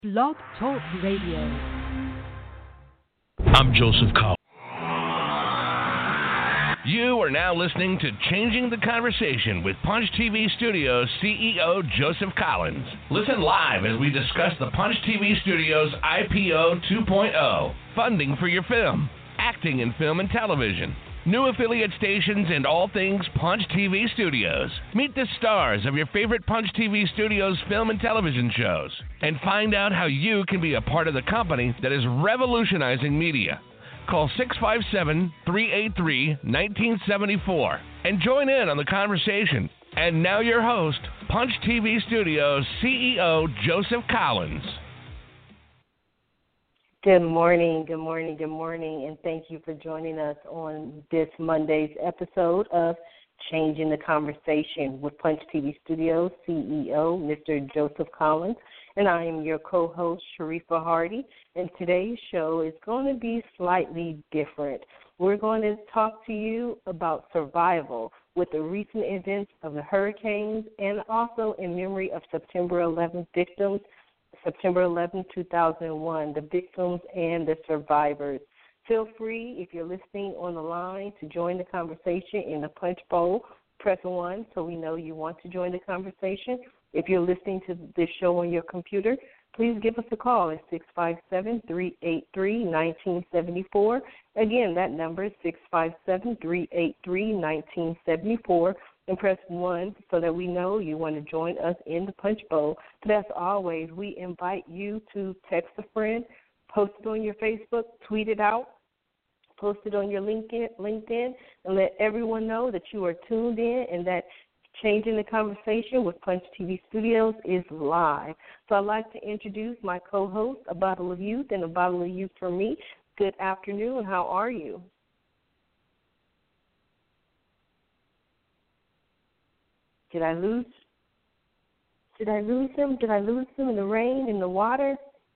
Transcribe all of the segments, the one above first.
Blog Talk Radio. I'm Joseph Collins. You are now listening to Changing the Conversation with Punch TV Studios CEO Joseph Collins. Listen live as we discuss the Punch TV Studios IPO 2.0, funding for your film, acting in film and television, new affiliate stations, and all things Punch TV Studios. Meet the stars of your favorite Punch TV Studios film and television shows, and find out how you can be a part of the company that is revolutionizing media. Call 657-383-1974 and join in on the conversation. And now your host, Punch TV Studios CEO Joseph Collins. Good morning, and thank you for joining us on this Monday's episode of Changing the Conversation with Punch TV Studios CEO Mr. Joseph Collins. And I am your co-host, Sharifa Hardy, and today's show is going to be slightly different. We're going to talk to you about survival with the recent events of the hurricanes and also in memory of September 11th victims, September 11, 2001, the victims and the survivors. Feel free, if you're listening on the line, to join the conversation in the Punch Bowl. Press 1 so we know you want to join the conversation. If you're listening to this show on your computer, please give us a call at 657-383-1974. Again, that number is 657-383-1974. And press 1 so that we know you want to join us in the Punch Bowl. But as always, we invite you to text a friend, post it on your Facebook, tweet it out, post it on your LinkedIn, and let everyone know that you are tuned in and that Changing the Conversation with Punch TV Studios is live. So I'd like to introduce my co-host, A Bottle of Youth, and A Bottle of Youth for me. Good afternoon. How are you? Did I lose him? Did I lose him in the rain, in the water?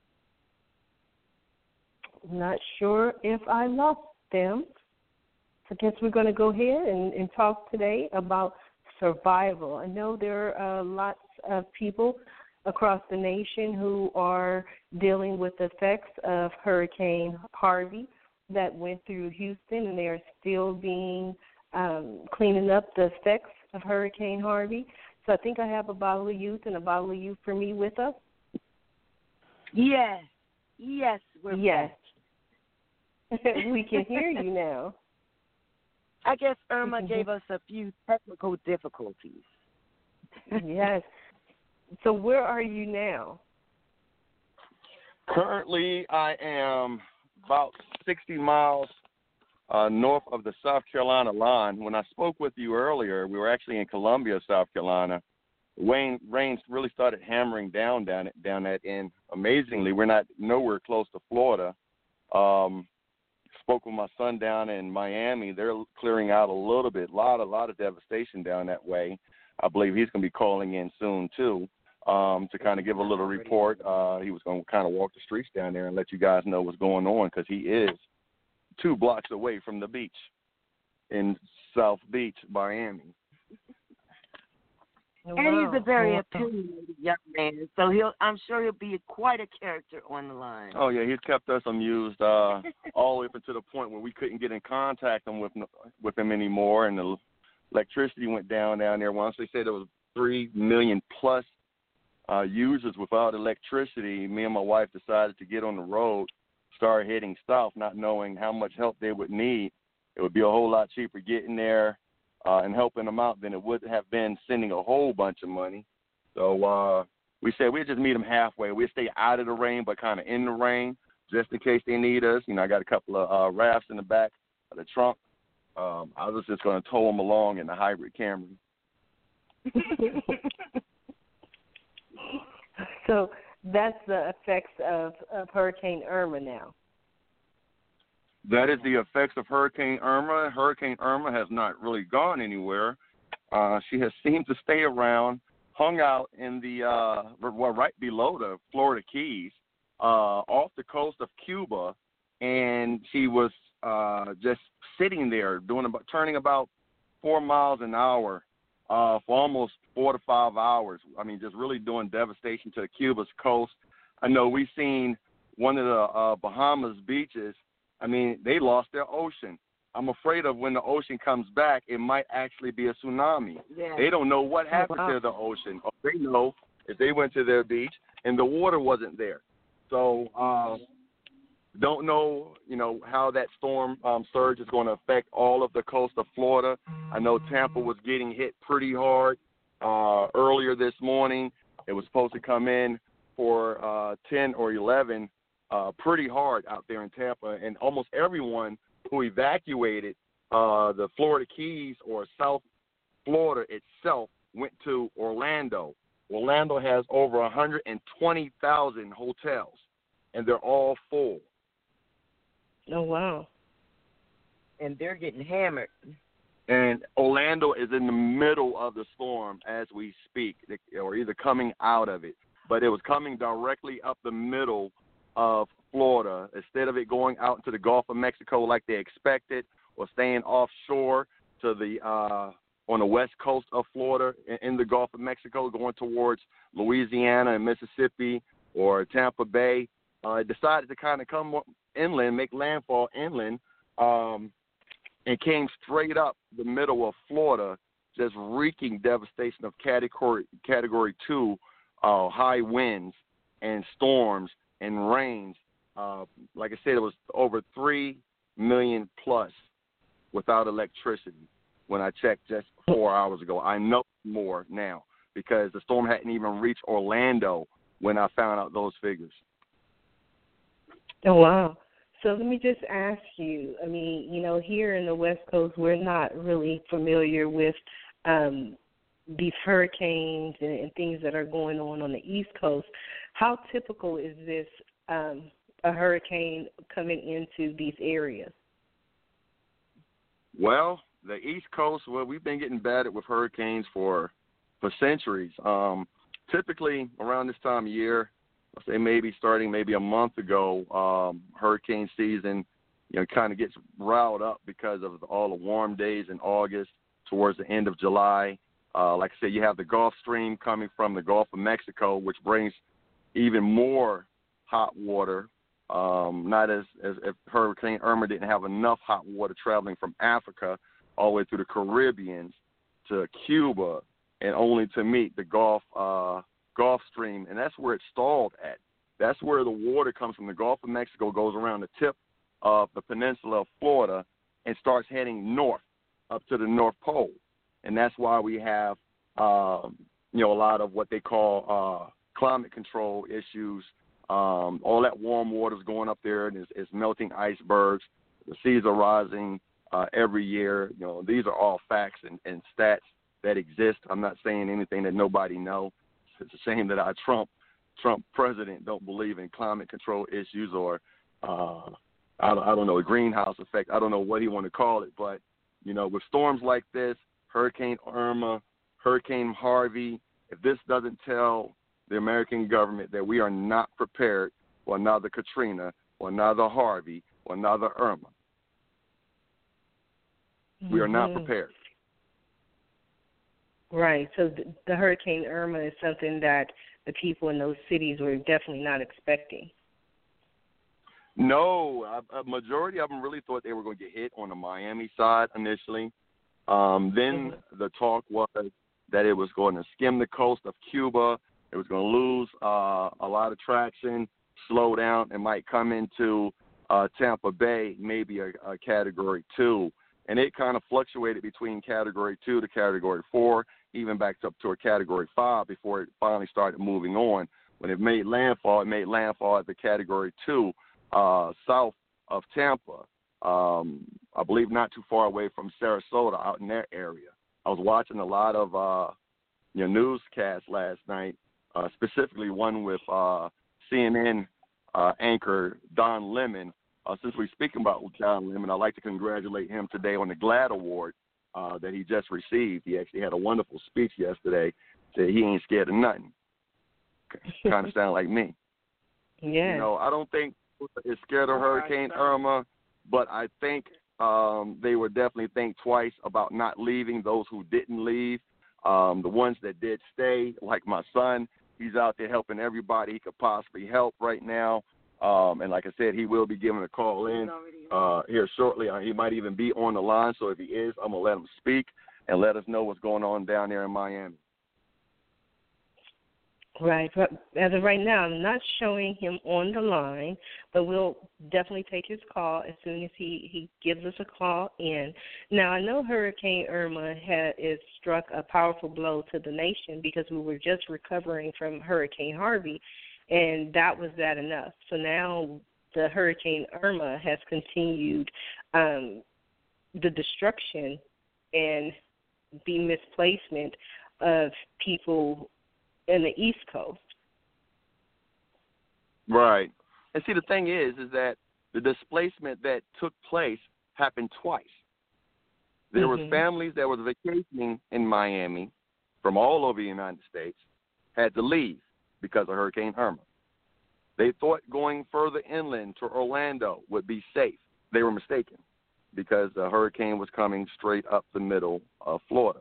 I'm not sure if I lost them. So I guess we're going to go ahead and talk today about survival. I know there are lots of people across the nation who are dealing with the effects of Hurricane Harvey that went through Houston, and they are still cleaning up the effects of Hurricane Harvey. So I think I have A Bottle of Youth and A Bottle of Youth for me with us. Yes, we're back. We can hear you now. I guess Irma gave us a few technical difficulties. Yes. So where are you now? Currently, I am about 60 miles north of the South Carolina line. When I spoke with you earlier, we were actually in Columbia, South Carolina. Rain really started hammering down that end. Amazingly, we're not nowhere close to Florida. Spoke with my son down in Miami. They're clearing out a little bit. A lot of devastation down that way. I believe he's going to be calling in soon, too, to kind of give a little report. He was going to kind of walk the streets down there and let you guys know what's going on, because he is 2 blocks away from the beach in South Beach, Miami. And he's a very opinionated young man, so I'm sure he'll be quite a character on the line. Oh, yeah, he's kept us amused all the way up to the point where we couldn't get in contact with him anymore, and the electricity went down there. Once they said there was 3 million plus users without electricity, me and my wife decided to get on the road, start heading south, not knowing how much help they would need. It would be a whole lot cheaper getting there and helping them out than it would have been sending a whole bunch of money. So we said we'd just meet them halfway. We'd stay out of the rain, but kind of in the rain, just in case they need us. I got a couple of rafts in the back of the trunk. I was just going to tow them along in the hybrid Camry. So that's the effects of Hurricane Irma now. That is the effects of Hurricane Irma. Hurricane Irma has not really gone anywhere. She has seemed to stay around, hung out in the right below the Florida Keys, off the coast of Cuba, and she was just sitting there turning about 4 miles an hour for almost 4 to 5 hours. I mean, just really doing devastation to Cuba's coast. I know we've seen one of the Bahamas beaches. I mean, they lost their ocean. I'm afraid of when the ocean comes back, it might actually be a tsunami. Yeah. They don't know what happened to the ocean. All they know is they went to their beach and the water wasn't there. So don't know, how that storm surge is going to affect all of the coast of Florida. I know Tampa was getting hit pretty hard earlier this morning. It was supposed to come in for 10 or 11 pretty hard out there in Tampa, and almost everyone who evacuated the Florida Keys or South Florida itself went to Orlando. Orlando has over 120,000 hotels, and they're all full. Oh, wow. And they're getting hammered. And Orlando is in the middle of the storm as we speak, or either coming out of it. But it was coming directly up the middle of Florida. Instead of it going out into the Gulf of Mexico like they expected, or staying offshore to the on the west coast of Florida in the Gulf of Mexico, going towards Louisiana and Mississippi or Tampa Bay, it decided to kind of come inland, make landfall inland, and came straight up the middle of Florida, just wreaking devastation of Category 2 high winds and storms and rains. Like I said, it was over 3 million plus without electricity when I checked just 4 hours ago. I know more now because the storm hadn't even reached Orlando when I found out those figures. Oh, wow. So let me just ask you, I mean, here in the West Coast, we're not really familiar with these hurricanes and things that are going on the East Coast. How typical is this, a hurricane coming into these areas? Well, the East Coast, we've been getting battered with hurricanes for centuries. Typically around this time of year, I'll say maybe starting a month ago, hurricane season, kind of gets riled up because of all the warm days in August towards the end of July. Like I said, you have the Gulf Stream coming from the Gulf of Mexico, which brings even more hot water. Not as if Hurricane Irma didn't have enough hot water traveling from Africa all the way through the Caribbean to Cuba, and only to meet the Gulf Stream, and that's where it stalled at. That's where the water comes from the Gulf of Mexico, goes around the tip of the peninsula of Florida, and starts heading north up to the North Pole. And that's why we have, a lot of what they call climate control issues. All that warm water is going up there and is melting icebergs. The seas are rising every year. These are all facts and stats that exist. I'm not saying anything that nobody knows. It's a shame that our Trump president don't believe in climate control issues or, I don't know, a greenhouse effect. I don't know what he want to call it. But, with storms like this, Hurricane Irma, Hurricane Harvey, if this doesn't tell the American government that we are not prepared for another Katrina or another Harvey or another Irma, we are not prepared. Right. So the Hurricane Irma is something that the people in those cities were definitely not expecting. No, a majority of them really thought they were going to get hit on the Miami side initially. Then the talk was that it was going to skim the coast of Cuba. It was going to lose a lot of traction, slow down, and might come into Tampa Bay, maybe a Category 2. And it kind of fluctuated between Category 2 to Category 4, even back up to a Category 5 before it finally started moving on. When it made landfall at the Category 2 south of Tampa, I believe not too far away from Sarasota, out in that area. I was watching a lot of newscasts last night, specifically one with CNN anchor Don Lemon. Since we're speaking about Don Lemon, I'd like to congratulate him today on the GLAAD Award that he just received. He actually had a wonderful speech yesterday. Said he ain't scared of nothing. Kind of sound like me. Yeah. I don't think it's scared of Hurricane Irma, but I think they would definitely think twice about not leaving those who didn't leave. The ones that did stay, like my son, He's out there helping everybody he could possibly help right now. And like I said, he will be giving a call in here shortly. He might even be on the line. So if he is, I'm going to let him speak and let us know what's going on down there in Miami. Right. But as of right now, I'm not showing him on the line, but we'll definitely take his call as soon as he gives us a call in. Now, I know Hurricane Irma is struck a powerful blow to the nation because we were just recovering from Hurricane Harvey, and that was that enough. So now the Hurricane Irma has continued the destruction and the misplacement of people in the East Coast. Right. And see, the thing is that the displacement that took place happened twice. There was families that were vacationing in Miami from all over the United States had to leave because of Hurricane Irma. They thought going further inland to Orlando would be safe. They were mistaken because the hurricane was coming straight up the middle of Florida.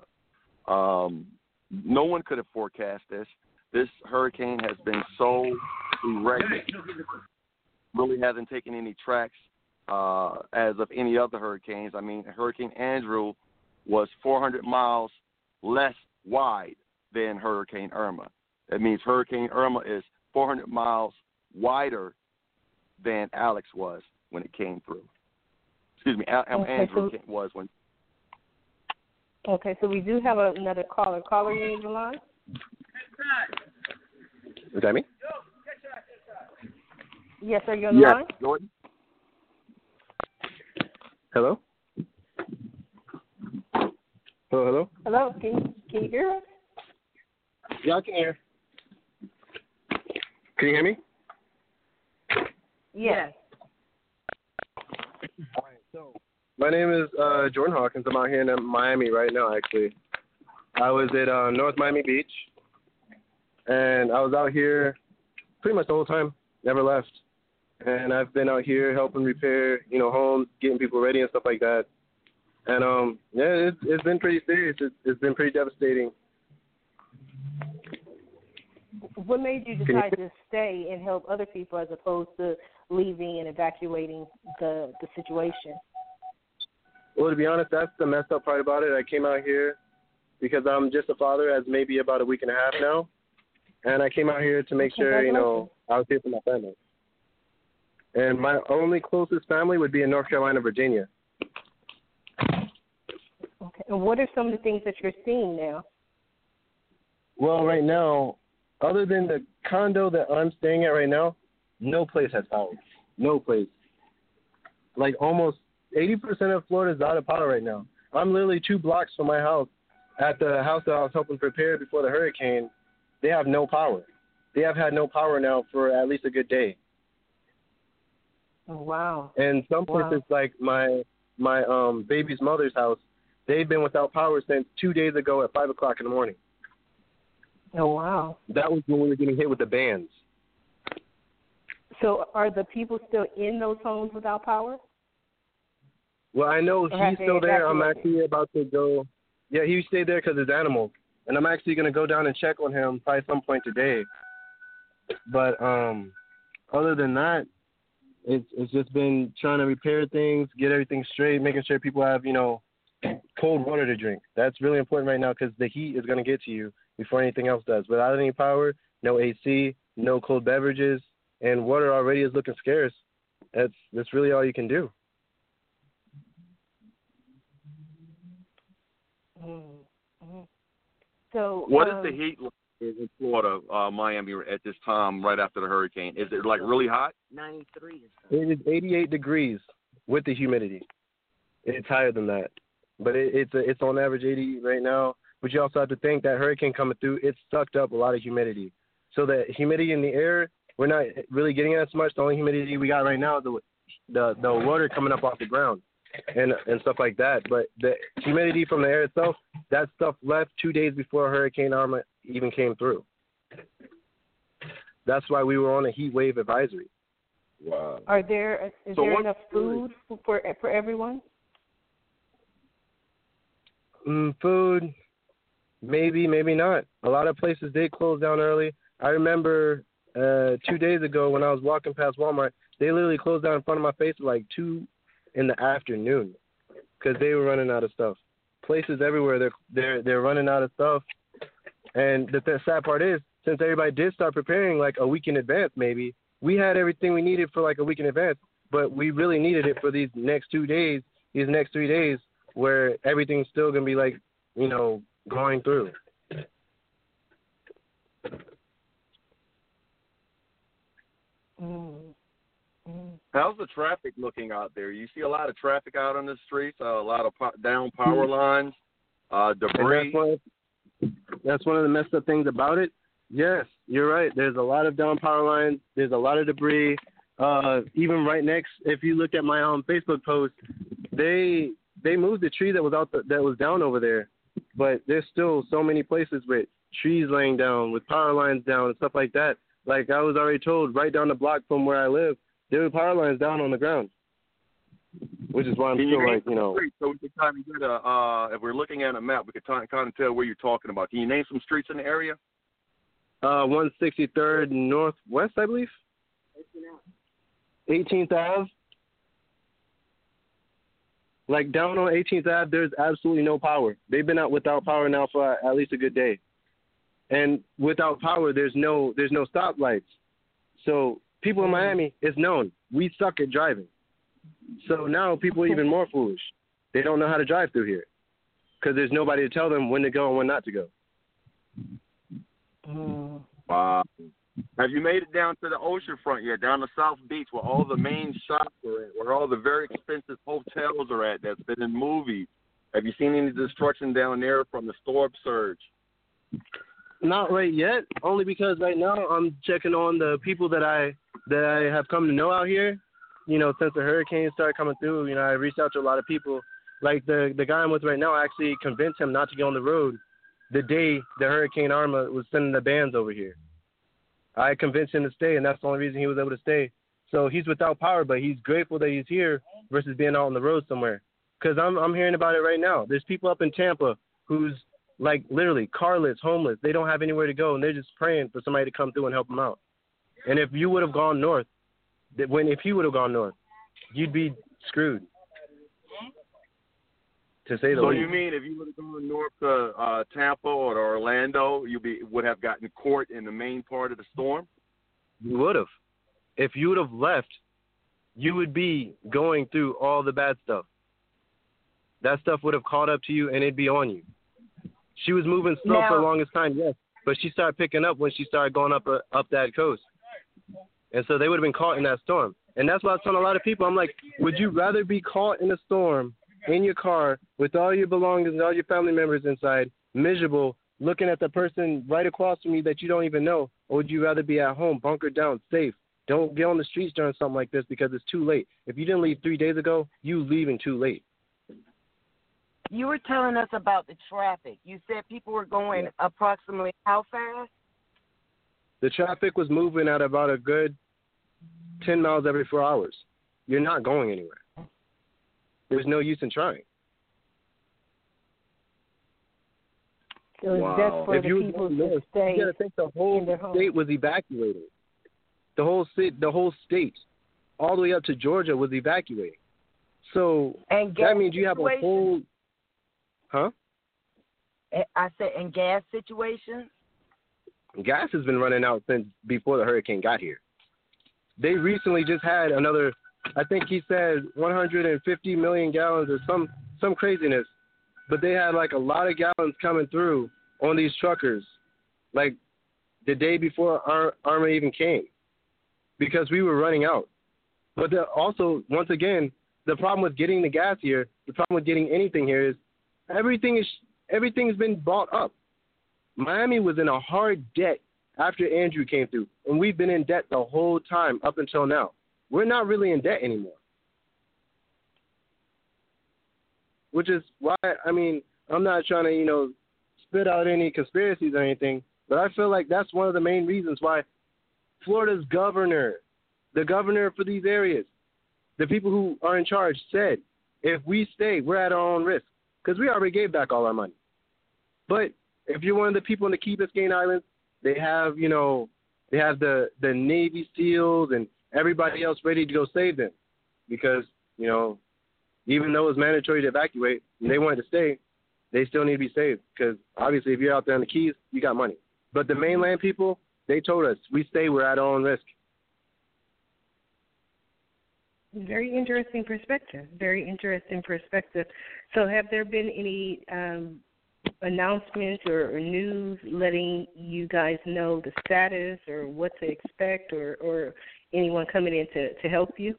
No one could have forecast this. This hurricane has been so erratic, really hasn't taken any tracks as of any other hurricanes. I mean, Hurricane Andrew was 400 miles less wide than Hurricane Irma. That means Hurricane Irma is 400 miles wider than Alex was when it came through. Excuse me, Andrew was when. Okay, so we do have another caller. Caller, you in the line? Is that me? Yes, are you on the line? Jordan. Hello? Hello? Hello, can you hear us? Yeah, I can hear. Can you hear me? Yes. All right, so my name is Jordan Hawkins. I'm out here in Miami right now, actually. I was at North Miami Beach, and I was out here pretty much the whole time, never left. And I've been out here helping repair, homes, getting people ready and stuff like that. And, it's been pretty serious. It's been pretty devastating. What made you decide to stay and help other people as opposed to leaving and evacuating the situation? Well, to be honest, that's the messed up part about it. I came out here because I'm just a father as maybe about a week and a half now. And I came out here to make sure, I was here for my family. And my only closest family would be in North Carolina, Virginia. Okay. And what are some of the things that you're seeing now? Well, right now, other than the condo that I'm staying at right now, no place has power. No place. Like almost 80% of Florida is out of power right now. I'm literally 2 blocks from my house. At the house that I was helping prepare before the hurricane, they have no power. They have had no power now for at least a good day. Oh, wow. And some places like my baby's mother's house, they've been without power since 2 days ago at 5 o'clock in the morning. Oh, wow. That was when we were getting hit with the bands. So are the people still in those homes without power? Well, I know he's still there. I'm actually about to go. Yeah, he stayed there because his animals. And I'm actually going to go down and check on him probably some point today. But other than that, it's just been trying to repair things, get everything straight, making sure people have, cold water to drink. That's really important right now because the heat is going to get to you before anything else does. Without any power, no AC, no cold beverages, and water already is looking scarce. That's really all you can do. Mm-hmm. So, what is the heat like in Florida, Miami, at this time right after the hurricane? Is it like really hot? 93 or something. It is 88 degrees with the humidity. It's higher than that, but it's on average 80 right now. But you also have to think that hurricane coming through, it sucked up a lot of humidity. So the humidity in the air, we're not really getting as much. The only humidity we got right now is the water coming up off the ground and stuff like that. But the humidity from the air itself, that stuff left 2 days before Hurricane Irma even came through. That's why we were on a heat wave advisory. Wow. Is there enough food for everyone? Food, maybe not. A lot of places did close down early. I remember 2 days ago when I was walking past Walmart, they literally closed down in front of my face at like 2 in the afternoon because they were running out of stuff. Places everywhere, they're running out of stuff. And the sad part is, since everybody did start preparing like a week in advance, maybe we had everything we needed for like a week in advance, but we really needed it for these next 2 days, these next 3 days, where everything's still gonna be like, you know, going through. How's the traffic looking out there? You see a lot of traffic out on the streets, a lot of down power lines, debris. That's one of the messed up things about it. Yes, you're right. There's a lot of down power lines. There's a lot of debris. Even right next, if you look at my Facebook post, they moved the tree that was down over there, but there's still so many places with trees laying down, with power lines down and stuff like that. Like I was already told, right down the block from where I live, there were power lines down on the ground, which is why I'm still like, you know. So we can kind of get if we're looking at a map, we can kind of tell where you're talking about. Can you name some streets in the area? 163rd Northwest, I believe. 18th Ave. Like down on 18th Ave, there's absolutely no power. They've been out without power now for at least a good day. And without power, there's no stoplights. So people in Miami, it's known, we suck at driving. So now people are even more foolish. They don't know how to drive through here because there's nobody to tell them when to go and when not to go. Wow. Have you made it down to the ocean front yet, down the South Beach where all the main shops are at, where all the very expensive hotels are at that's been in movies? Have you seen any destruction down there from the storm surge? Not right yet, only because right now I'm checking on the people that I have come to know out here. You know, since the hurricane started coming through, you know, I reached out to a lot of people. Like the guy I'm with right now, I actually convinced him not to get on the road the day the Hurricane Irma was sending the bands over here. I convinced him to stay, and that's the only reason he was able to stay. So he's without power, but he's grateful that he's here versus being out on the road somewhere. Because I'm hearing about it right now. There's people up in Tampa who's like literally carless, homeless. They don't have anywhere to go, and they're just praying for somebody to come through and help them out. And if you would have gone north, if he would have gone north, you'd be screwed. To say the least. So you mean if you would have gone north to Tampa or to Orlando, would have gotten caught in the main part of the storm? You would have. If you would have left, you would be going through all the bad stuff. That stuff would have caught up to you, and it'd be on you. She was moving slow for the longest time, yes, but she started picking up when she started going up that coast. And so they would have been caught in that storm. And that's why I was telling a lot of people, I'm like, would you rather be caught in a storm in your car with all your belongings and all your family members inside, miserable, looking at the person right across from you that you don't even know, or would you rather be at home, bunkered down, safe? Don't get on the streets during something like this because it's too late. If you didn't leave 3 days ago, you leaving too late. You were telling us about the traffic. You said people were going approximately how fast? The traffic was moving at about a good 10 miles every 4 hours. You're not going anywhere. There's no use in trying. So that's for the people to stay. You got to think the whole state was evacuated. The whole state, all the way up to Georgia, was evacuating. So that means you have a whole. Huh? I said, in gas situations? Gas has been running out since before the hurricane got here. They recently just had another, I think he said 150 million gallons or some craziness. But they had like a lot of gallons coming through on these truckers, like the day before Irma even came, because we were running out. But also, once again, the problem with getting the gas here, the problem with getting anything here is everything's been bought up. Miami was in a hard debt after Andrew came through, and we've been in debt the whole time up until now. We're not really in debt anymore. Which is why, I mean, I'm not trying to, spit out any conspiracies or anything, but I feel like that's one of the main reasons why Florida's governor, the governor for these areas, the people who are in charge said, if we stay, we're at our own risk, because we already gave back all our money. But if you're one of the people in the Key Biscayne Islands, They have, they have the Navy SEALs and everybody else ready to go save them because, even though it's mandatory to evacuate and they wanted to stay, they still need to be saved because obviously if you're out there on the Keys, you got money. But the mainland people, they told us, we stay, we're at our own risk. Very interesting perspective. Very interesting perspective. So have there been any announcements or news letting you guys know the status or what to expect or anyone coming in to help you?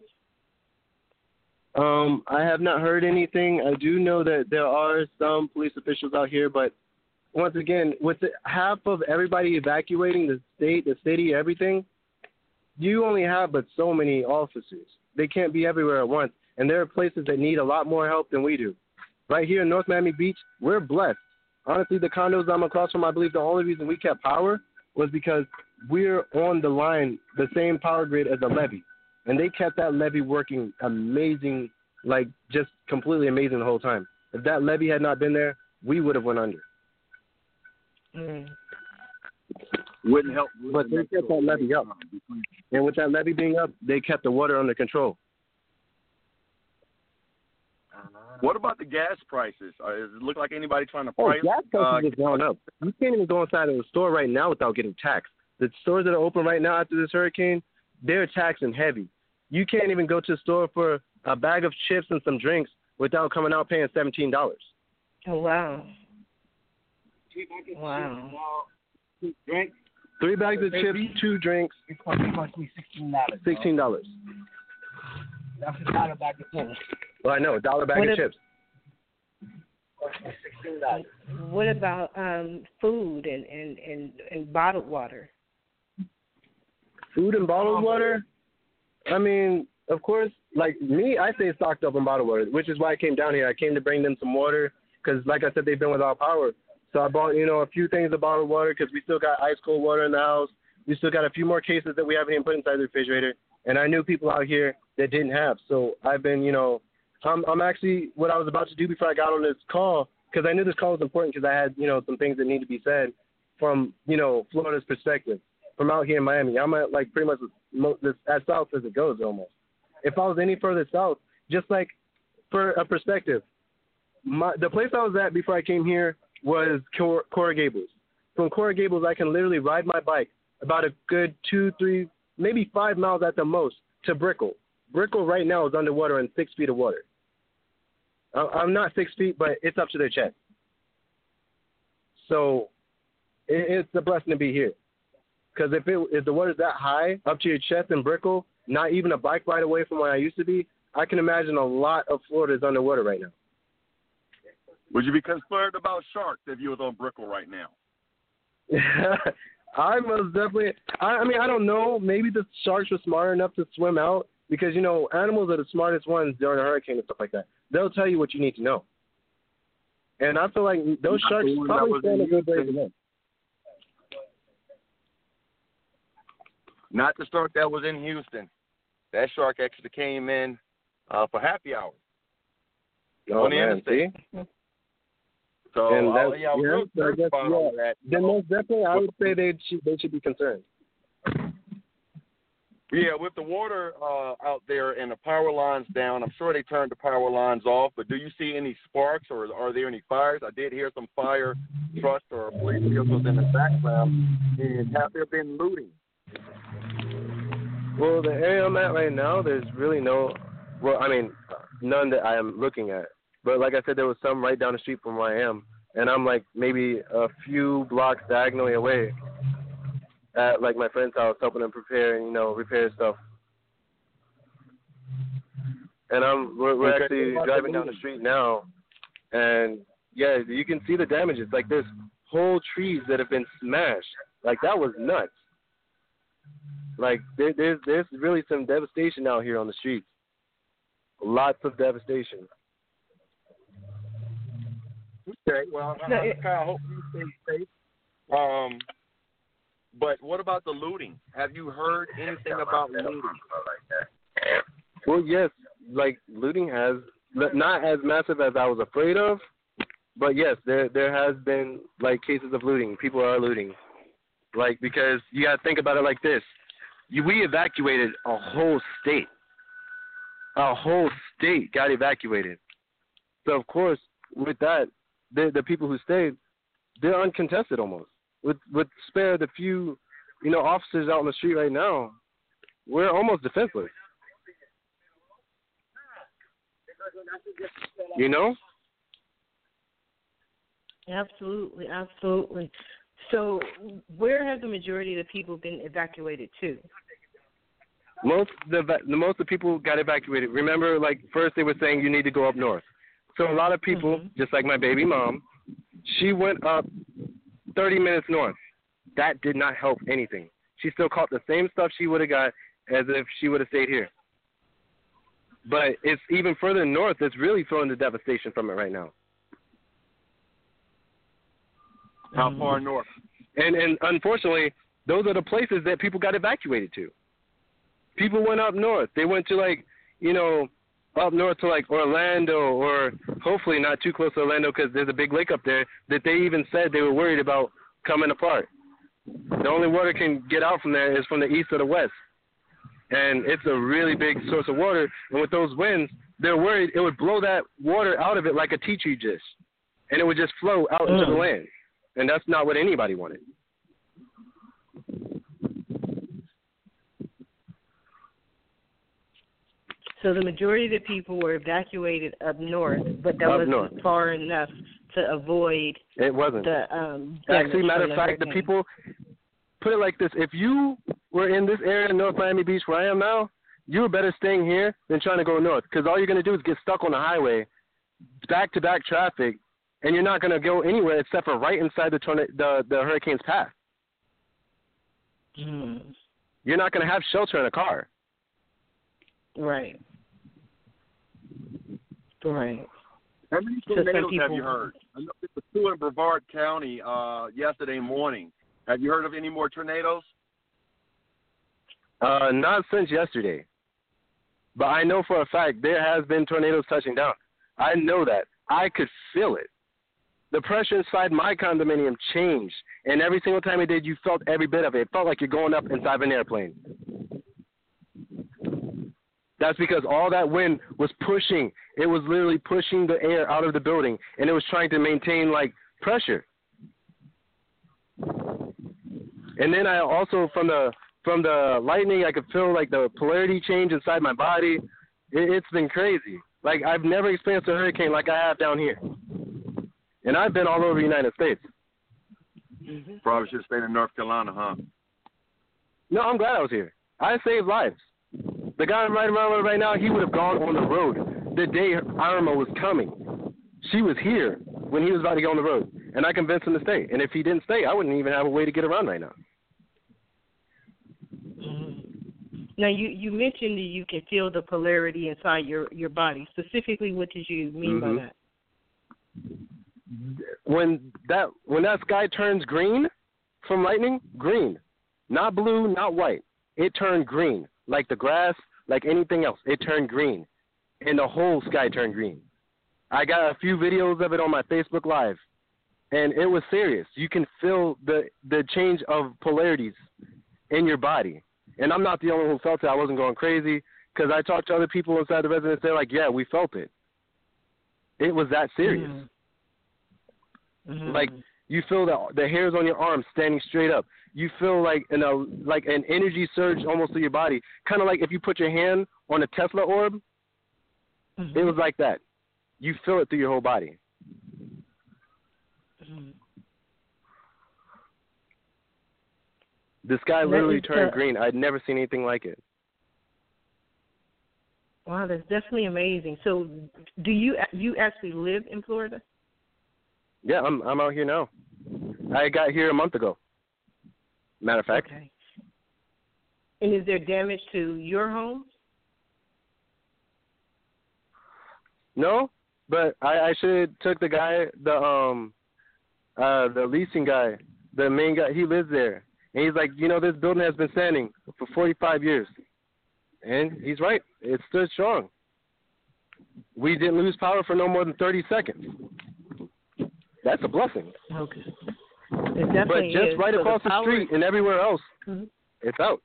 I have not heard anything. I do know that there are some police officials out here, but once again, with half of everybody evacuating the state, the city, everything, you only have but so many officers. They can't be everywhere at once, and there are places that need a lot more help than we do. Right here in North Miami Beach, we're blessed. Honestly, the condos I'm across from, I believe the only reason we kept power was because we're on the line, the same power grid as a levee. And they kept that levee working amazing, like just completely amazing the whole time. If that levee had not been there, we would have went under. Wouldn't help. But they kept that levee up. And with that levee being up, they kept the water under control. What about the gas prices? Does it look like anybody trying to price? Gas prices have gone up. You can't even go inside of a store right now without getting taxed. The stores that are open right now after this hurricane, they're taxing heavy. You can't even go to the store for a bag of chips and some drinks without coming out paying $17. Oh, wow. Wow. 3 bags of chips, 2 drinks. It cost me $16. $16. That's $1 bag of chips. Well, I know, $1 bag of chips. $16. What about food and bottled water? Food and bottled water? I mean, of course, like me, I stay stocked up on bottled water, which is why I came down here. I came to bring them some water because, like I said, they've been without power. So I bought, a few things of bottled water because we still got ice cold water in the house. We still got a few more cases that we haven't even put inside the refrigerator. And I knew people out here that didn't have. So I've been, I'm actually, what I was about to do before I got on this call, because I knew this call was important because I had, some things that need to be said from, Florida's perspective. From out here in Miami, I'm at like pretty much as south as it goes almost. If I was any further south, just like for a perspective, the place I was at before I came here was Coral Gables. From Coral Gables, I can literally ride my bike about a good 2, 3, maybe 5 miles at the most to Brickell. Brickell right now is underwater in 6 feet of water. I'm not 6 feet, but it's up to their chest. So it's a blessing to be here. Because if the water's that high, up to your chest in Brickell, not even a bike ride away from where I used to be, I can imagine a lot of Florida is underwater right now. Would you be concerned about sharks if you was on Brickell right now? I most definitely. I mean, I don't know. Maybe the sharks were smart enough to swim out because, animals are the smartest ones during a hurricane and stuff like that. They'll tell you what you need to know. And I feel like those sharks probably stand a good way to know. Not the shark that was in Houston. That shark actually came in for happy hour on the interstate. So, and I was real about that. Then most definitely, I would say they should be concerned. Yeah, with the water out there and the power lines down, I'm sure they turned the power lines off. But do you see any sparks or are there any fires? I did hear some fire trucks or police vehicles in the background. And have there been looting? Well, the area I'm at right now, there's really none that I am looking at. But like I said, there was some right down the street from where I am. And I'm like maybe a few blocks diagonally away at like my friend's house, helping them prepare and, repair stuff. And we're actually driving down the street now. And yeah, you can see the damages. Like there's whole trees that have been smashed. Like that was nuts. Like there's really some devastation out here on the streets. Lots of devastation. Okay, well, I kind of hope you stay safe. But what about the looting? Have you heard anything about looting? Well, yes, like looting has not as massive as I was afraid of, but yes, there has been like cases of looting. People are looting, Like, because you got to think about it like this. We evacuated a whole state. A whole state got evacuated. So, of course, with that, the people who stayed, they're uncontested almost. With spare the few, officers out on the street right now, we're almost defenseless. Absolutely, absolutely. So where have the majority of the people been evacuated to? Most of the people got evacuated. Remember, like, first they were saying you need to go up north. So a lot of people, just like my baby mom, she went up 30 minutes north. That did not help anything. She still caught the same stuff she would have got as if she would have stayed here. But it's even further north that's really feeling the devastation from it right now. How far north? And unfortunately, those are the places that people got evacuated to. People went up north. They went to, like, up north to, like, Orlando, or hopefully not too close to Orlando because there's a big lake up there that they even said they were worried about coming apart. The only water can get out from there is from the east or the west. And it's a really big source of water. And with those winds, they're worried it would blow that water out of it like a tea tree dish. And it would just flow out into the land. And that's not what anybody wanted. So the majority of the people were evacuated up north, but that wasn't far enough to avoid. It wasn't. Actually, matter of fact, the people, put it like this: if you were in this area in North Miami Beach where I am now, you were better staying here than trying to go north, because all you're going to do is get stuck on the highway, back-to-back traffic, and you're not going to go anywhere except for right inside the hurricane's path. You're not going to have shelter in a car. Right. Right. How many tornadoes have you heard? I know there were 2 in Brevard County yesterday morning. Have you heard of any more tornadoes? Not since yesterday. But I know for a fact there has been tornadoes touching down. I know that. I could feel it. The pressure inside my condominium changed, and every single time it did, you felt every bit of it. It felt like you're going up inside of an airplane. That's because all that wind was pushing. It was literally pushing the air out of the building, and it was trying to maintain, like, pressure. And then I also, from the lightning, I could feel, like, the polarity change inside my body. It's been crazy. Like, I've never experienced a hurricane like I have down here. And I've been all over the United States. Probably should have stayed in North Carolina, huh? No, I'm glad I was here. I saved lives. The guy I'm riding around with right now, he would have gone on the road the day Irma was coming. She was here when he was about to go on the road, and I convinced him to stay. And if he didn't stay, I wouldn't even have a way to get around right now. Now, you mentioned that you can feel the polarity inside your body. Specifically, what did you mean by that? When that sky turns green from lightning, green, not blue, not white, it turned green. Like the grass, like anything else, it turned green. And the whole sky turned green. I got a few videos of it on my Facebook Live, and it was serious. You can feel the change of polarities in your body. And I'm not the only one who felt it. I wasn't going crazy, because I talked to other people inside the residence. They're like, yeah, we felt it. It was that serious. Like, you feel the hairs on your arms standing straight up. You feel like an energy surge almost through your body, kind of like if you put your hand on a Tesla orb. It was like that. You feel it through your whole body. The sky literally turned green. I'd never seen anything like it. Wow, that's definitely amazing. So, do you actually live in Florida? Yeah, I'm out here now. I got here a month ago. Matter of fact. Okay. And is there damage to your home? No, but I should have took the guy, the leasing guy, the main guy. He lives there, and he's like, this building has been standing for 45 years, and he's right. It stood strong. We didn't lose power for no more than 30 seconds. That's a blessing. Okay. It But definitely just is. right So across the power- street and everywhere else, it's out.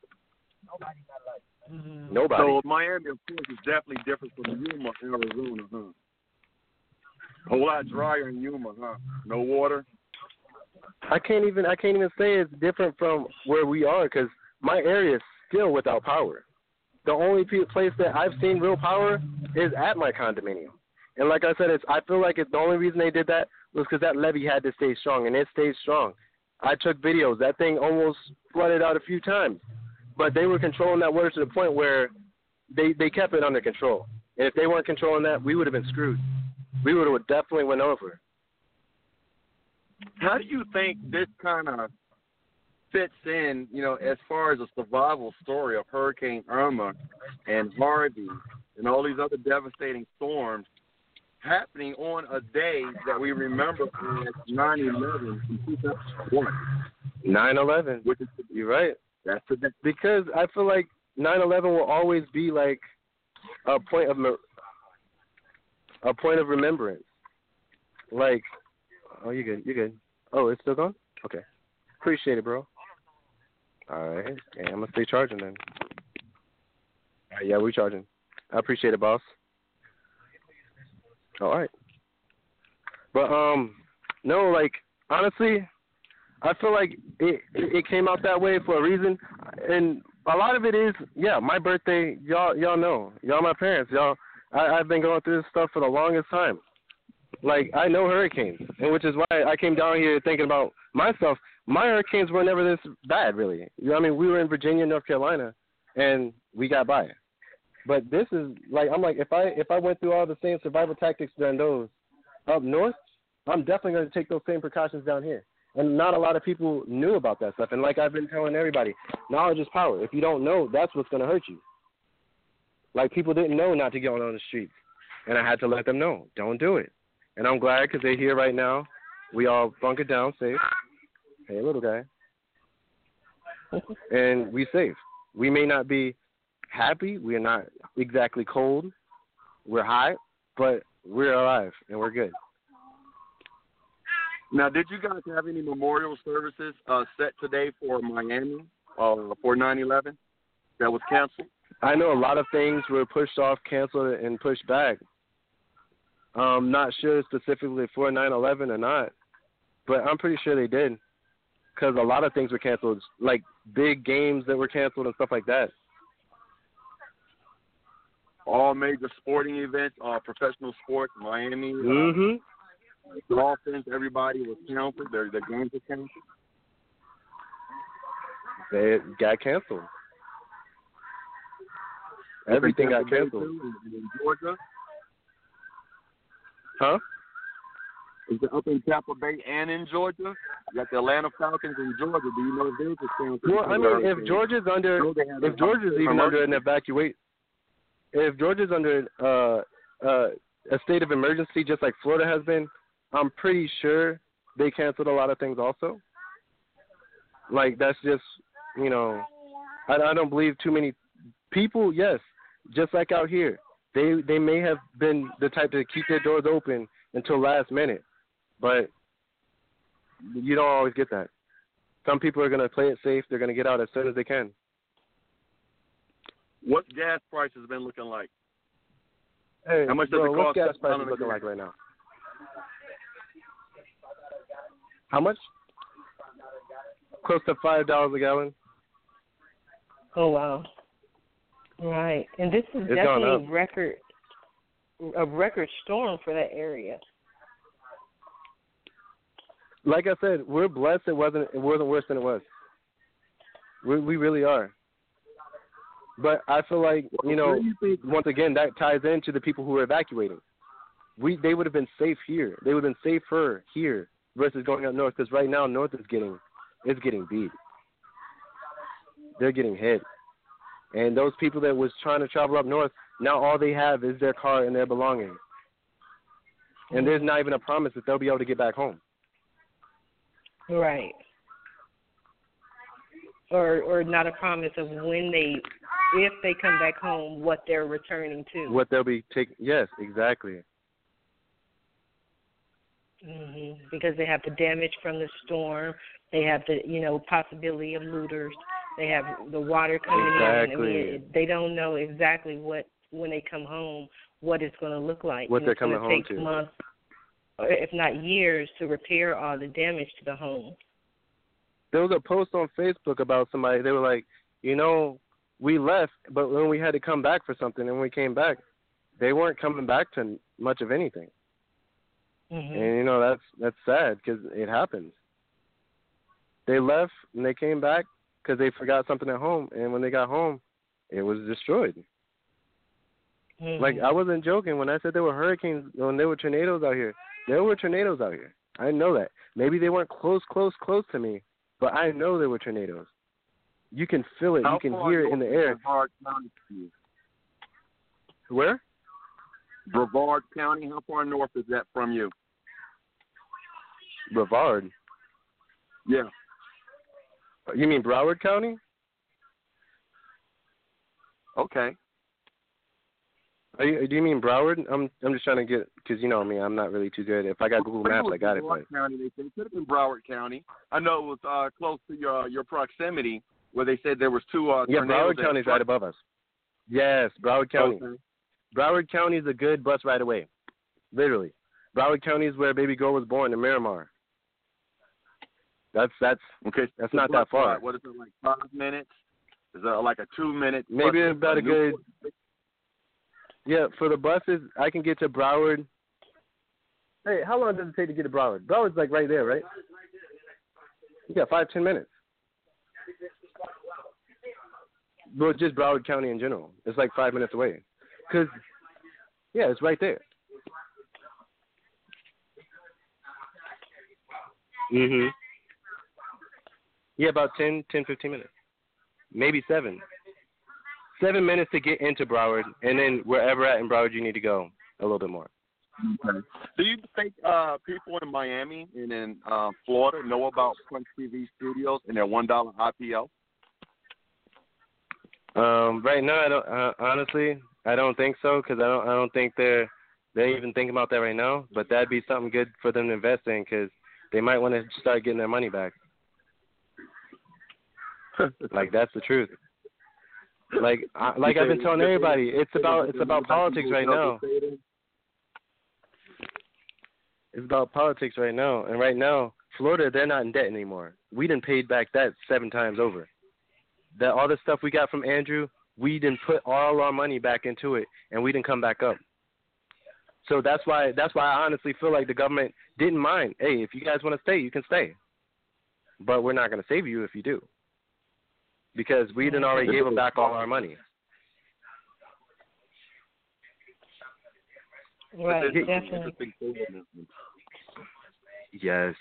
Nobody. So Miami, of course, is definitely different from Yuma, Arizona, huh? A lot drier in Yuma, huh? No water. I can't even say it's different from where we are because my area is still without power. The only place that I've seen real power is at my condominium. And like I said, I feel like the only reason they did that was because that levee had to stay strong, and it stayed strong. I took videos. That thing almost flooded out a few times. But they were controlling that water to the point where they kept it under control. And if they weren't controlling that, we would have been screwed. We would have definitely went over. How do you think this kind of fits in, as far as a survival story of Hurricane Irma and Harvey and all these other devastating storms happening on a day that we remember as 9/11 in 2001? 9/11. You're right. That's the day. Because I feel like 9/11 will always be like a point of remembrance. Like, oh, you're good. Oh, it's still going? Okay. Appreciate it, bro. All right. Yeah, I'm going to stay charging then. All right, yeah, we're charging. I appreciate it, boss. All right. But, no, like, honestly, I feel like it came out that way for a reason. And a lot of it is, yeah, my birthday, y'all know. Y'all my parents. I've been going through this stuff for the longest time. Like, I know hurricanes, and which is why I came down here thinking about myself. My hurricanes were never this bad, really. We were in Virginia, North Carolina, and we got by. But this is, like, I'm like, if I went through all the same survival tactics than those up north, I'm definitely going to take those same precautions down here. And not a lot of people knew about that stuff. And like I've been telling everybody, knowledge is power. If you don't know, that's what's going to hurt you. Like, people didn't know not to get on the streets. And I had to let them know, don't do it. And I'm glad because they're here right now. We all bunkered down safe. Hey, little guy. And we safe. We may not be happy. We're not exactly cold. We're hot, but we're alive and we're good. Now, did you guys have any memorial services set today for Miami for 9/11 that was canceled? I know a lot of things were pushed off, canceled, and pushed back. Not sure specifically for 9/11 or not, but I'm pretty sure they did because a lot of things were canceled, like big games that were canceled and stuff like that. All major sporting events, professional sports, Miami, Dolphins, everybody was canceled. Their games were canceled. They got canceled. Everything got canceled. In Georgia. Huh? Is it up in Tampa Bay and in Georgia? You got the Atlanta Falcons in Georgia. Do you know if there's a chance? Well, I mean, if Georgia's even under an evacuate, if Georgia's under a state of emergency, just like Florida has been, I'm pretty sure they canceled a lot of things also. Like, that's just, I don't believe too many people, yes, just like out here. They may have been the type to keep their doors open until last minute, but you don't always get that. Some people are going to play it safe. They're going to get out as soon as they can. What gas prices been looking like? Hey, how much does it cost? What gas prices looking like right now? How much? Close to $5 a gallon. Oh, wow. Right. And this is definitely a record storm for that area. Like I said, we're blessed it wasn't worse than it was. We really are. But I feel like, once again, that ties into the people who are evacuating. They would have been safe here. They would have been safer here versus going up north, because right now north is getting beat. They're getting hit. And those people that was trying to travel up north, now all they have is their car and their belongings. And there's not even a promise that they'll be able to get back home. Right. Or not a promise of if they come back home, what they're returning to. What they'll be taking. Yes, exactly. Because they have the damage from the storm. They have the, possibility of looters. They have the water coming in. I mean, they don't know exactly when they come home, what it's going to look like. What they're coming home to. It's going to take months, or if not years, to repair all the damage to the home. There was a post on Facebook about somebody. They were like, we left, but when we had to come back for something, and when we came back, they weren't coming back to much of anything. And that's sad because it happens. They left and they came back because they forgot something at home, and when they got home, it was destroyed. Like, I wasn't joking when I said there were hurricanes, when there were tornadoes out here. There were tornadoes out here. I know that. Maybe they weren't close to me, but I know there were tornadoes. You can feel it. You can hear it in the air. Brevard County to you? Where? Brevard County. How far north is that from you? Brevard? Yeah. You mean Broward County? Okay. Do you mean Broward? I'm just trying to get, because you know me, I'm not really too good. If I got Google Maps, I got it. Broward County, they said it could have been Broward County. I know it was close to your proximity, where they said there was two tornadoes. Yeah, Broward County's right above us. Yes, Broward County. Okay. Broward County is a good bus ride away. Literally. Broward County is where baby girl was born in Miramar. That's okay. That's not that far. What is it, like 5 minutes? Is it like a 2 minute? Maybe about a good. Yeah, for the buses, I can get to Broward. Hey, how long does it take to get to Broward? Broward's like right there, right? You got 5-10 minutes. Well, just Broward County in general. It's like 5 minutes away. Because, yeah, it's right there. Yeah, about 10, 15 minutes. Maybe 7. 7 minutes to get into Broward, and then wherever in Broward you need to go, a little bit more. Okay. Do you think people in Miami and in Florida know about Punch TV Studios and their $1 IPO? Right now, I don't. Honestly, I don't think so, because I don't think they're even thinking about that right now. But that'd be something good for them to invest in, because they might want to start getting their money back. Like, that's the truth. Like I've been telling everybody, it's about politics right now. It's about politics right now, and right now, Florida, they're not in debt anymore. We done paid back that 7 times over. That all the stuff we got from Andrew, we didn't put all our money back into it, and we didn't come back up. So that's why I honestly feel like the government didn't mind. Hey, if you guys want to stay, you can stay, but we're not going to save you if you do, because we didn't already gave them back all our money. Right, definitely. Yes.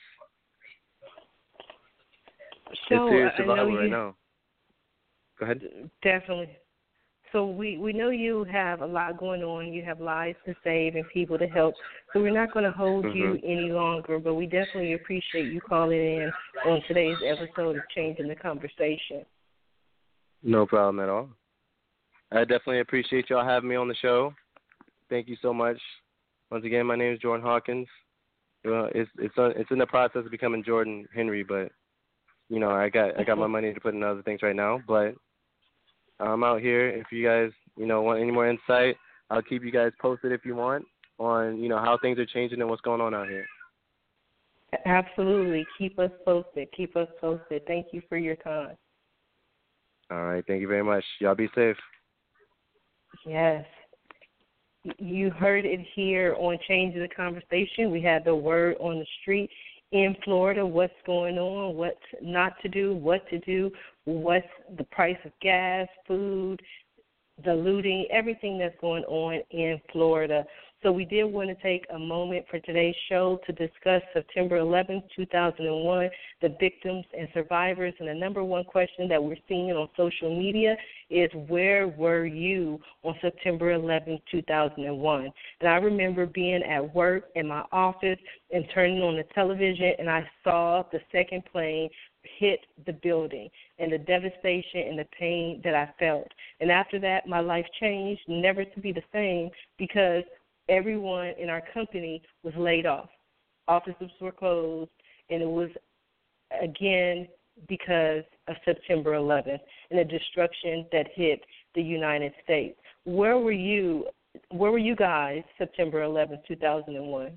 So, it's serious survival right now. Go ahead. Definitely. So we know you have a lot going on. You have lives to save and people to help. So we're not going to hold you any longer, but we definitely appreciate you calling in on today's episode of Changing the Conversation. No problem at all. I definitely appreciate y'all having me on the show. Thank you so much. Once again, my name is Jordan Hawkins. It's in the process of becoming Jordan Henry, but you know, I got my money to put in other things right now. But I'm out here. If you guys, want any more insight, I'll keep you guys posted if you want on, how things are changing and what's going on out here. Absolutely. Keep us posted. Thank you for your time. All right. Thank you very much. Y'all be safe. Yes. You heard it here on Changing the Conversation. We had the word on the street in Florida, what's going on, what not to do, what to do, what's the price of gas, food, the looting, everything that's going on in Florida. So we did want to take a moment for today's show to discuss September 11th, 2001, the victims and survivors. And the number one question that we're seeing on social media is, where were you on September 11th, 2001? And I remember being at work in my office and turning on the television, and I saw the second plane hit the building and the devastation and the pain that I felt. And after that, my life changed, never to be the same, because everyone in our company was laid off. offices were closed, and it was, again, because of September 11th and the destruction that hit the United States. Where were you guys September 11th, 2001?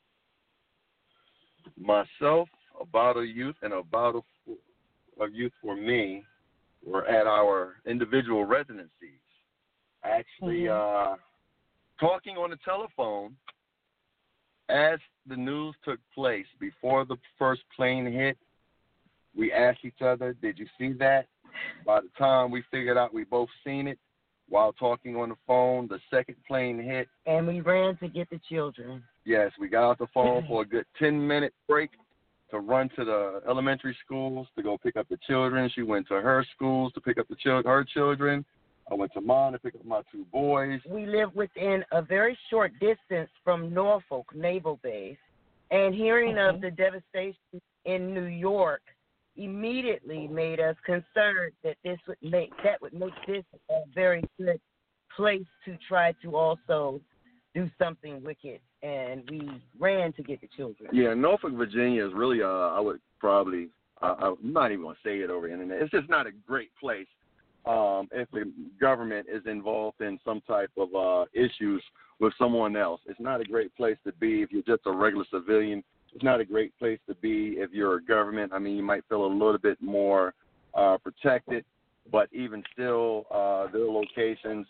Myself, About a Youth, and About a Youth for Me were at our individual residencies. Actually, talking on the telephone as the news took place before the first plane hit. We asked each other, did you see that? By the time we figured out we both seen it, while talking on the phone, the second plane hit. And we ran to get the children. Yes, we got off the phone for a good 10-minute break to run to the elementary schools to go pick up the children. She went to her schools to pick up her children. I went to mine to pick up my two boys. We live within a very short distance from Norfolk Naval Base, and hearing of the devastation in New York immediately made us concerned that would make this a very good place to try to also do something wicked, and we ran to get the children. Yeah, Norfolk, Virginia is really, I would probably, I'm not even going to say it over the internet. It's just not a great place if the government is involved in some type of issues with someone else. It's not a great place to be if you're just a regular civilian. It's not a great place to be if you're a government. I mean, you might feel a little bit more protected, but even still, there are locations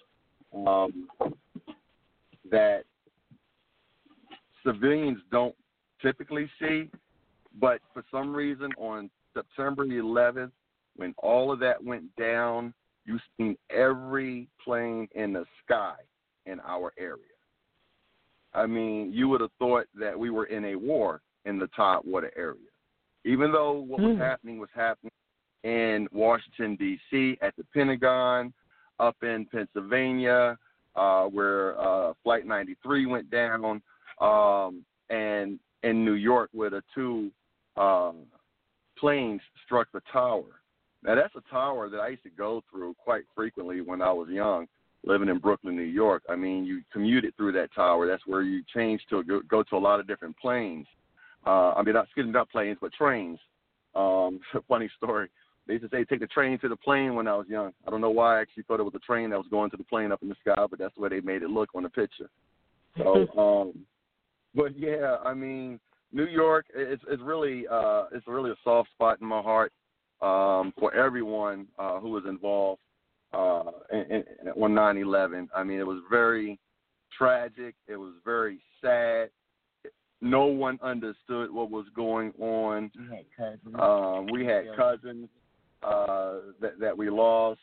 that civilians don't typically see. But for some reason, on September 11th, when all of that went down, you seen every plane in the sky in our area. I mean, you would have thought that we were in a war in the Tidewater area. Even though what was happening in Washington, D.C., at the Pentagon, up in Pennsylvania, where Flight 93 went down, and in New York where the two planes struck the tower. Now, that's a tower that I used to go through quite frequently when I was young, living in Brooklyn, New York. I mean, you commuted through that tower. That's where you changed to go to a lot of different planes. Not planes, but trains. Funny story. They used to say take the train to the plane when I was young. I don't know why I actually thought it was a train that was going to the plane up in the sky, but that's the way they made it look on the picture. So, but yeah, I mean, New York, it's really a soft spot in my heart for everyone who was involved on 9/11. I mean, it was very tragic. It was very sad. No one understood what was going on. We had cousins that we lost.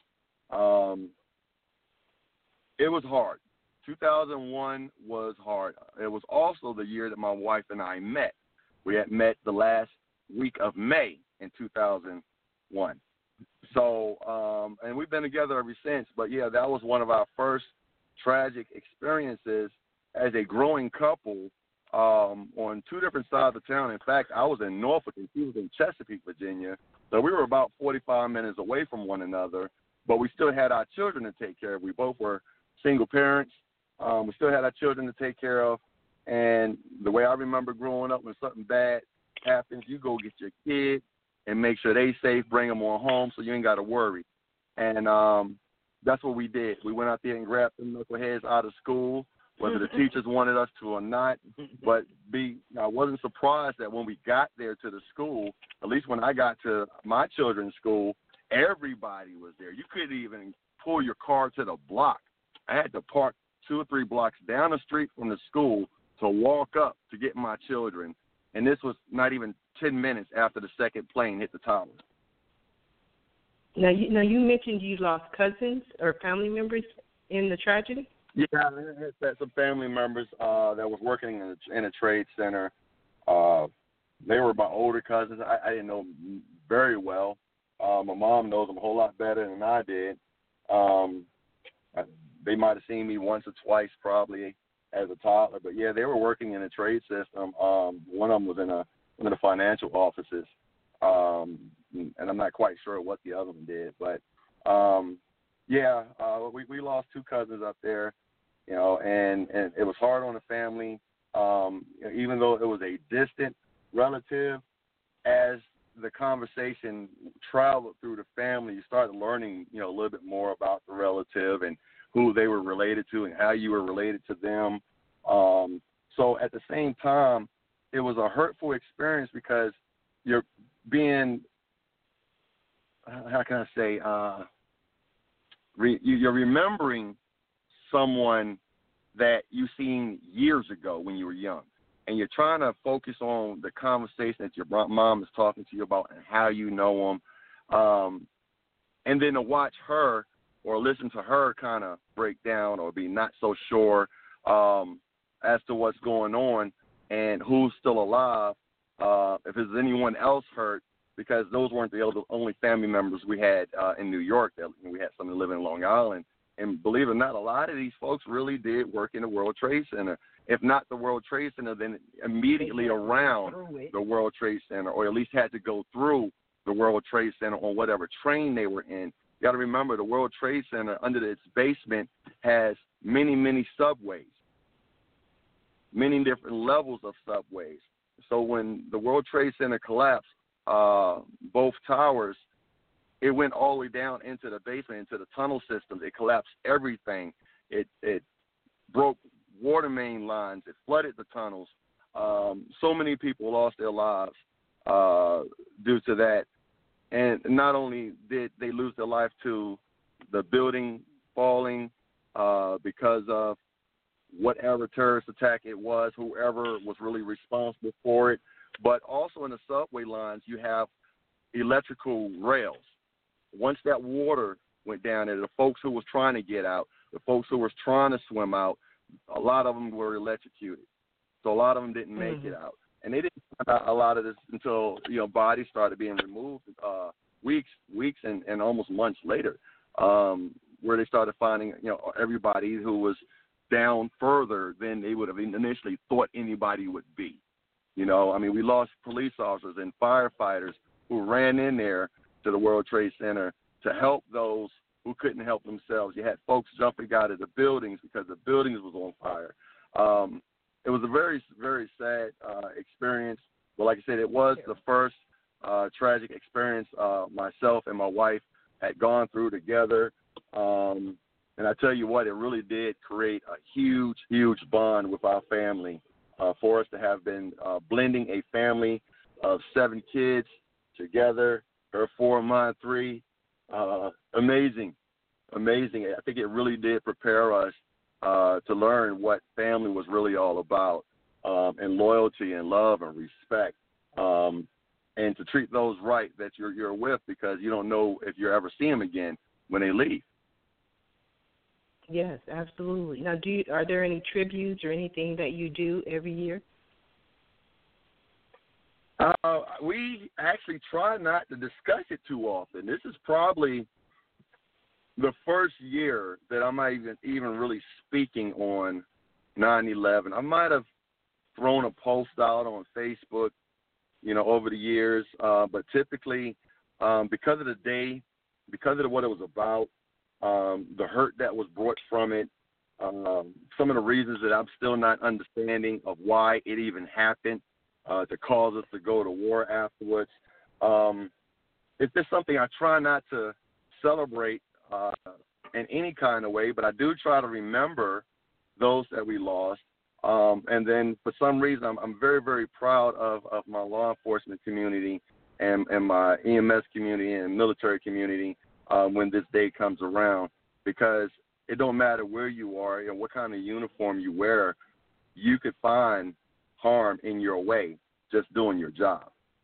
It was hard. 2001 was hard. It was also the year that my wife and I met. We had met the last week of May in 2001. So, and we've been together ever since. But, yeah, that was one of our first tragic experiences as a growing couple on two different sides of town. In fact, I was in Norfolk and she was in Chesapeake, Virginia. So we were about 45 minutes away from one another, but we still had our children to take care of. We both were single parents. We still had our children to take care of. And the way I remember growing up, when something bad happens, you go get your kid and make sure they safe, bring them on home so you ain't got to worry. And that's what we did. We went out there and grabbed the knuckleheads out of school, whether the teachers wanted us to or not. But I wasn't surprised that when we got there to the school, at least when I got to my children's school, everybody was there. You couldn't even pull your car to the block. I had to park 2 or 3 blocks down the street from the school to walk up to get my children. And this was not even 10 minutes after the second plane hit the tower. Now you mentioned you lost cousins or family members in the tragedy? Yeah, I had some family members that was working in a trade center. They were my older cousins. I didn't know them very well. My mom knows them a whole lot better than I did. They might have seen me once or twice probably as a toddler. But, yeah, they were working in a trade system. One of them was in one of the financial offices. And I'm not quite sure what the other one did. But, we lost 2 cousins up there, and it was hard on the family. Even though it was a distant relative, as the conversation traveled through the family, you started learning, a little bit more about the relative and who they were related to and how you were related to them. So at the same time, it was a hurtful experience because you're being, how can I say, you're remembering someone that you seen years ago when you were young, and you're trying to focus on the conversation that your mom is talking to you about and how you know them, and then to watch her or listen to her kind of break down or be not so sure as to what's going on and who's still alive, if there's anyone else hurt, because those weren't the only family members we had in New York. We had some living in Long Island. And believe it or not, a lot of these folks really did work in the World Trade Center. If not the World Trade Center, then immediately around the World Trade Center, or at least had to go through the World Trade Center on whatever train they were in. You got to remember, the World Trade Center, under its basement, has many, many subways, many different levels of subways. So when the World Trade Center collapsed, both towers, it went all the way down into the basement, into the tunnel systems. It collapsed everything. It broke water main lines. It flooded the tunnels. So many people lost their lives due to that. And not only did they lose their life to the building falling because of whatever terrorist attack it was, whoever was really responsible for it, but also in the subway lines, you have electrical rails. Once that water went down there, the folks who was trying to get out, the folks who was trying to swim out, a lot of them were electrocuted. So a lot of them didn't make it out. And they didn't find out a lot of this until, bodies started being removed weeks and almost months later, where they started finding, everybody who was down further than they would have initially thought anybody would be. We lost police officers and firefighters who ran in there to the World Trade Center to help those who couldn't help themselves. You had folks jumping out of the buildings because the buildings was on fire. It was a very, very sad experience. But like I said, it was the first tragic experience myself and my wife had gone through together. And I tell you what, it really did create a huge, huge bond with our family for us to have been blending a family of 7 kids together, her 4, mine 3. Amazing. I think it really did prepare us to learn what family was really all about, and loyalty and love and respect, and to treat those right that you're with, because you don't know if you ever see them again when they leave. Yes, absolutely. Now, are there any tributes or anything that you do every year? We actually try not to discuss it too often. This is probably the first year that I'm not even really speaking on 9/11. I might have thrown a post out on Facebook, over the years, but typically because of the day, because of what it was about, the hurt that was brought from it, some of the reasons that I'm still not understanding of why it even happened, to cause us to go to war afterwards. It's just something I try not to celebrate in any kind of way, but I do try to remember those that we lost. And then for some reason, I'm very, very proud of my law enforcement community and my EMS community and military community when this day comes around, because it don't matter where you are and what kind of uniform you wear, you could find harm in your way just doing your job.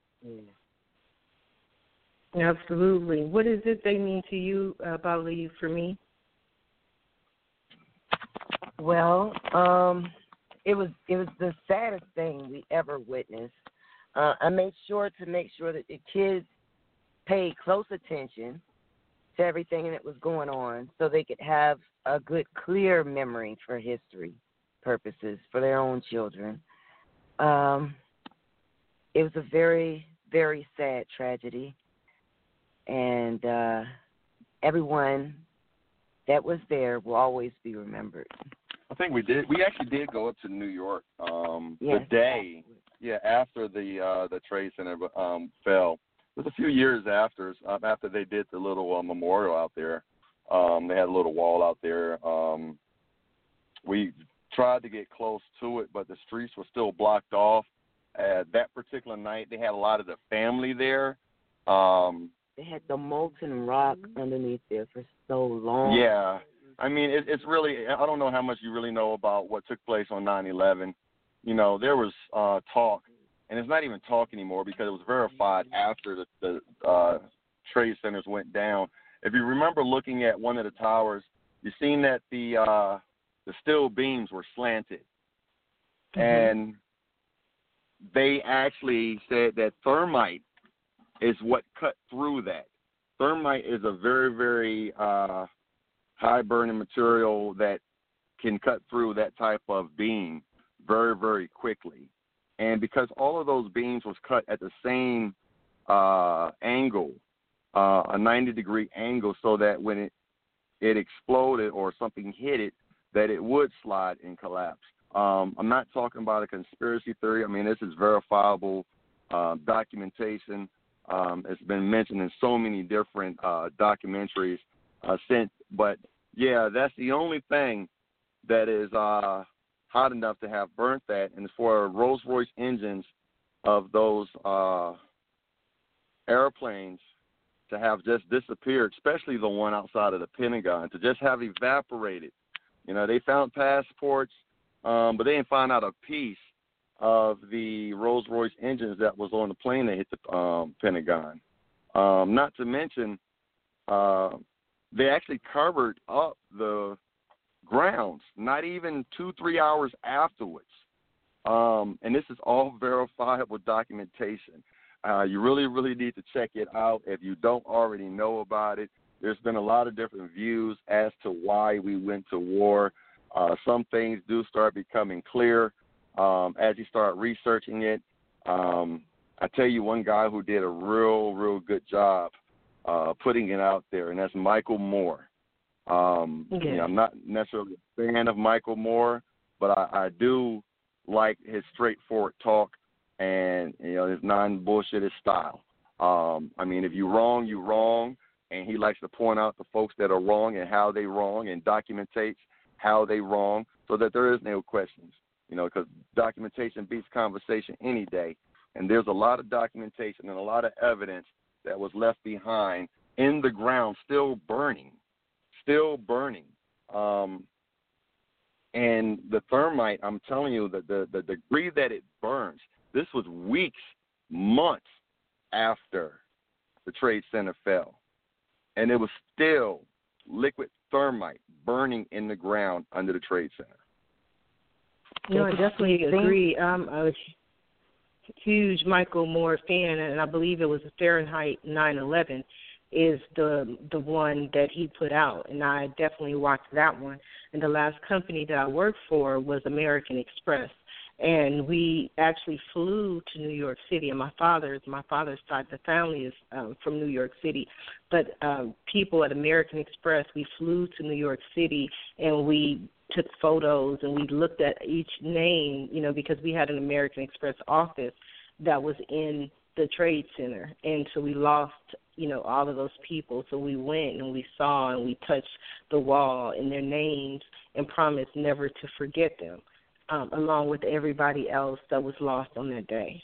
Absolutely. What is it they mean to you, Bali, for me? Well, it was the saddest thing we ever witnessed. I made sure that the kids paid close attention to everything that was going on so they could have a good, clear memory for history purposes for their own children. It was a very, very sad tragedy, and everyone that was there will always be remembered. I think we did. We actually did go up to New York Yes. the day, after the Trade Center fell. It was a few years after they did the little memorial out there. They had a little wall out there. We tried to get close to it, but the streets were still blocked off. That particular night, they had a lot of the family there. They had the molten rock underneath there for so long. Yeah. I mean, it's really, I don't know how much you really know about what took place on 9/11. You know, there was talk, and it's not even talk anymore because it was verified after the trade centers went down. If you remember looking at one of the towers, you seen that the steel beams were slanted. Mm-hmm. And they actually said that thermite is what cut through that. Thermite is a very, very high burning material that can cut through that type of beam very, very quickly. And because all of those beams was cut at the same angle, a 90-degree angle, so that when it exploded or something hit it, that it would slide and collapse. I'm not talking about a conspiracy theory. I mean, this is verifiable documentation. It's been mentioned in so many different documentaries since. But, yeah, that's the only thing that is hot enough to have burnt that. And for Rolls-Royce engines of those airplanes to have just disappeared, especially the one outside of the Pentagon, to just have evaporated. You know, they found passports, but they didn't find out a piece of the Rolls-Royce engines that was on the plane that hit the Pentagon. Not to mention, they actually covered up the grounds, not even 2-3 hours afterwards. And this is all verifiable documentation. You really, really need to check it out if you don't already know about it. There's been a lot of different views as to why we went to war. Some things do start becoming clear as you start researching it. I tell you one guy who did a real, real good job putting it out there, and that's Michael Moore. You know, I'm not necessarily a fan of Michael Moore, but I do like his straightforward talk and, you know, his non-bullshitted style. I mean, if you're wrong, you're wrong, and he likes to point out the folks that are wrong and how they wrong and documentates how they wrong so that there is no questions, you know, because documentation beats conversation any day. And there's a lot of documentation and a lot of evidence that was left behind in the ground still burning. And the thermite, I'm telling you, the degree that it burns, this was weeks, months after the Trade Center fell. And it was still liquid thermite burning in the ground under the Trade Center. No, I definitely agree. I'm a huge Michael Moore fan, and I believe it was Fahrenheit 9/11 is the one that he put out, and I definitely watched that one. And the last company that I worked for was American Express, and we actually flew to New York City. And my father's side, the family is from New York City, but people at American Express, we flew to New York City, and we took photos, and we looked at each name, you know, because we had an American Express office that was in the Trade Center, and so we lost, you know, all of those people. So we went and we saw and we touched the wall and their names and promised never to forget them, along with everybody else that was lost on that day.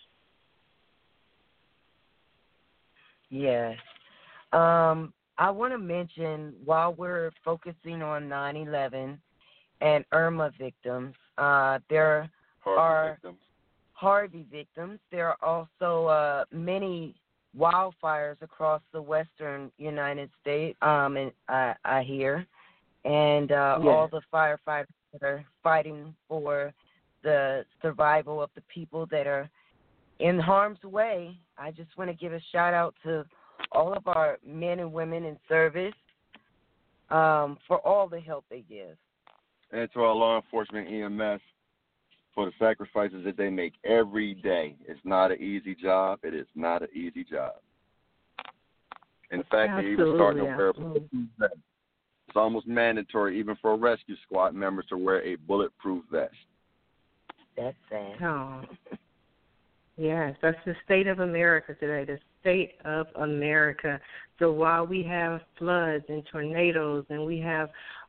Yes. I want to mention, while we're focusing on 9/11 and Irma victims, there are Harvey victims. There are also many wildfires across the western United States, and I hear, and all the firefighters that are fighting for the survival of the people that are in harm's way. I just want to give a shout out to all of our men and women in service for all the help they give. And to our law enforcement EMS for the sacrifices that they make every day. It's not an easy job. It is not an easy job. And the fact that you even starting to prepare for Tuesday. It's almost mandatory, even for rescue squad members, to wear a bulletproof vest. That's sad. Oh. Yes, that's the state of America today, the state of America. So while we have floods and tornadoes and we have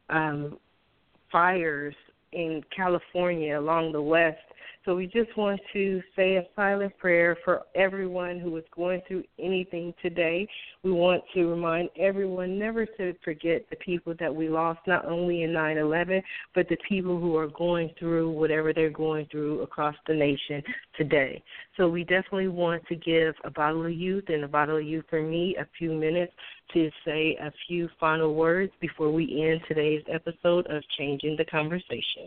fires in California along the west, so we just want to say a silent prayer for everyone who is going through anything today. We want to remind everyone never to forget the people that we lost, not only in 9/11, but the people who are going through whatever they're going through across the nation today. So we definitely want to give A Bottle of Youth and A Bottle of Youth for Me a few minutes to say a few final words before we end today's episode of Changing the Conversation.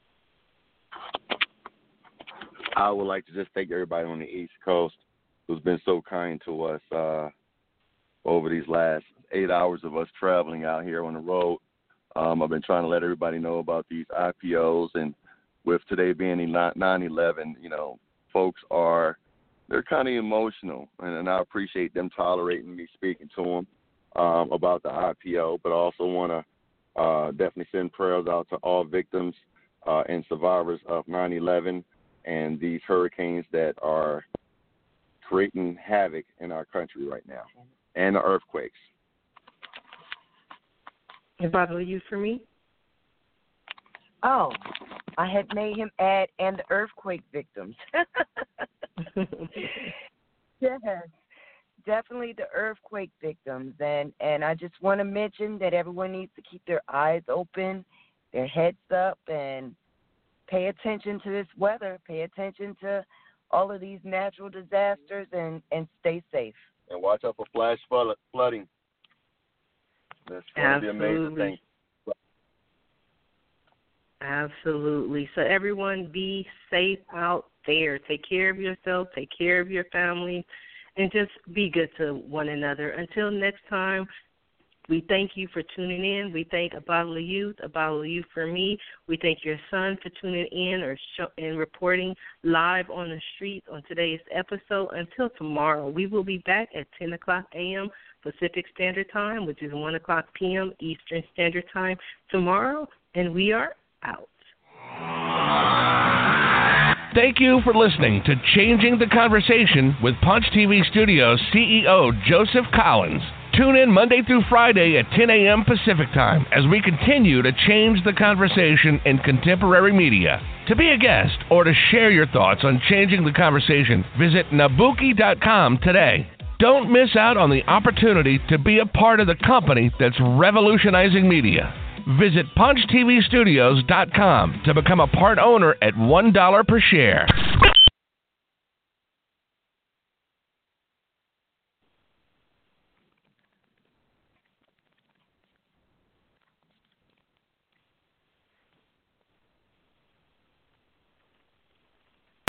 I would like to just thank everybody on the East Coast who's been so kind to us over these last 8 hours of us traveling out here on the road. I've been trying to let everybody know about these IPOs, and with today being 9/11, you know, folks they're kind of emotional, and I appreciate them tolerating me speaking to them about the IPO, but I also want to definitely send prayers out to all victims and survivors of 9/11 and these hurricanes that are creating havoc in our country right now, and the earthquakes. A Bottle of Youth for Me? Oh, I had made him add, and the earthquake victims. Yes, definitely the earthquake victims. And I just want to mention that everyone needs to keep their eyes open, their heads up, and pay attention to this weather. Pay attention to all of these natural disasters and stay safe. And watch out for flash flooding. That's going to be an amazing thing. Absolutely. So everyone be safe out there. Take care of yourself. Take care of your family. And just be good to one another. Until next time, we thank you for tuning in. We thank A Bottle of Youth, A Bottle of Youth for Me. We thank your son for tuning in and reporting live on the streets on today's episode. Until tomorrow, we will be back at 10 o'clock a.m. Pacific Standard Time, which is 1 o'clock p.m. Eastern Standard Time tomorrow, and we are out. Thank you for listening to Changing the Conversation with Punch TV Studios CEO Joseph Collins. Tune in Monday through Friday at 10 a.m. Pacific Time as we continue to change the conversation in contemporary media. To be a guest or to share your thoughts on Changing the Conversation, visit Nabuki.com today. Don't miss out on the opportunity to be a part of the company that's revolutionizing media. Visit PunchTVstudios.com to become a part owner at $1 per share.